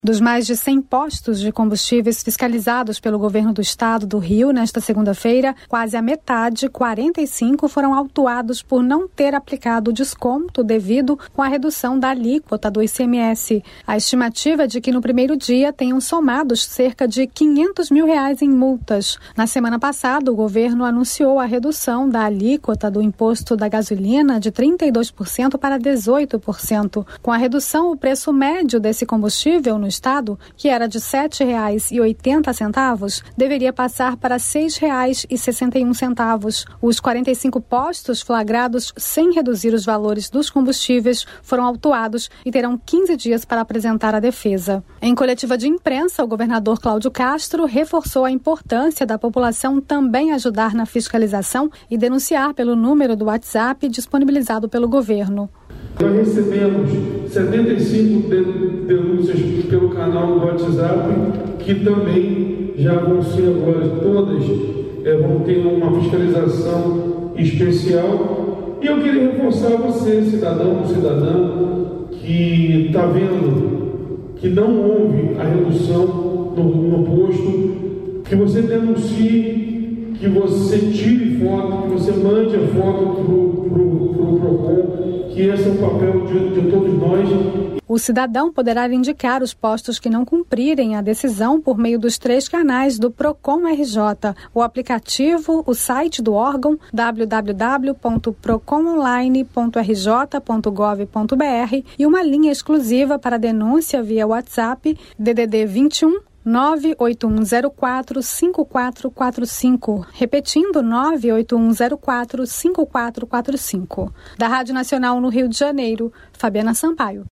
Dos mais de 100 postos de combustíveis fiscalizados pelo governo do estado do Rio nesta segunda-feira, quase a metade, 45, foram autuados por não ter aplicado o desconto devido com a redução da alíquota do ICMS. A estimativa é de que no primeiro dia tenham somados cerca de R$500 mil em multas. Na semana passada, o governo anunciou a redução da alíquota do imposto da gasolina de 32% para 18%. Com a redução, o preço médio desse combustível no estado, que era de R$ 7,80, deveria passar para R$ 6,61. Os 45 postos flagrados sem reduzir os valores dos combustíveis foram autuados e terão 15 dias para apresentar a defesa. Em coletiva de imprensa, o governador Cláudio Castro reforçou a importância da população também ajudar na fiscalização e denunciar pelo número do WhatsApp disponibilizado pelo governo. Nós recebemos 75 denúncias pelo canal do WhatsApp, que também já vão ser agora todas, vão ter uma fiscalização especial. E eu queria reforçar você, cidadão, que está vendo que não houve a redução no posto, que você denuncie, que você tire foto, que você mande a foto para o PROCON, que esse é o papel de todos nós. O cidadão poderá indicar os postos que não cumprirem a decisão por meio dos 3 canais do PROCON RJ, o aplicativo, o site do órgão www.procononline.rj.gov.br e uma linha exclusiva para denúncia via WhatsApp DDD 21 98104-5445. Repetindo, 98104-5445. Da Rádio Nacional no Rio de Janeiro, Fabiana Sampaio.